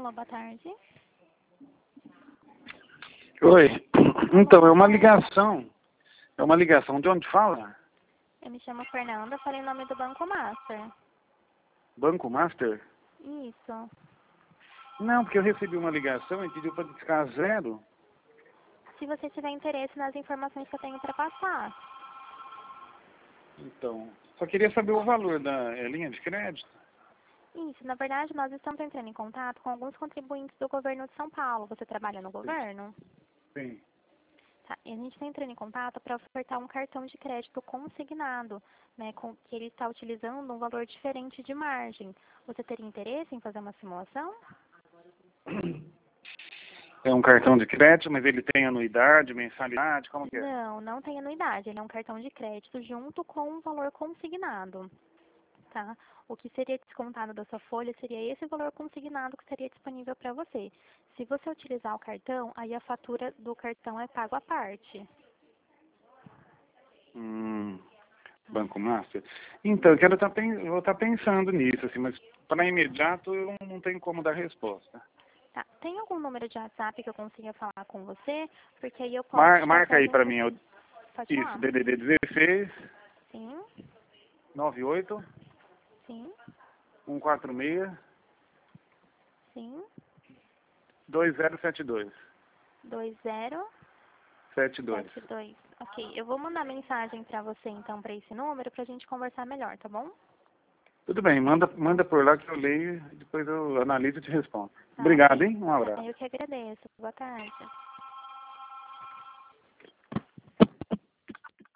Alô, boa tarde. Oi. Então, é uma ligação. É uma ligação. De onde fala? Eu me chamo Fernanda, falei em nome do Banco Master. Banco Master? Isso. Não, porque eu recebi uma ligação e pediu para ficar zero. Se você tiver interesse nas informações que eu tenho para passar. Então, só queria saber o valor da linha de crédito. Isso, na verdade, nós estamos entrando em contato com alguns contribuintes do governo de São Paulo. Você trabalha no governo? Sim. Tá. E a gente está entrando em contato para ofertar um cartão de crédito consignado, né, com que ele está utilizando um valor diferente de margem. Você teria interesse em fazer uma simulação? É um cartão de crédito, mas ele tem anuidade, mensalidade, como que é? Não, não tem anuidade. Ele é um cartão de crédito junto com um valor consignado. Tá? O que seria descontado da sua folha seria esse valor consignado que estaria disponível para você. Se você utilizar o cartão, aí a fatura do cartão é pago à parte. Banco Master? Então, vou estar pensando nisso, assim, mas para imediato eu não tenho como dar resposta. Tá. Tem algum número de WhatsApp que eu consiga falar com você? Porque aí eu posso te Marca passar as aí para mim, informações. Pode isso, falar? DDD 16 Sim, 98 sim, 146 sim. 2072. 72. 2072. Ok, eu vou mandar mensagem para você então para esse número para a gente conversar melhor, tá bom? Tudo bem, manda por lá que eu leio, depois eu analiso e te respondo. Tá, Obrigado, ok. hein? Um abraço. Eu que agradeço. Boa tarde.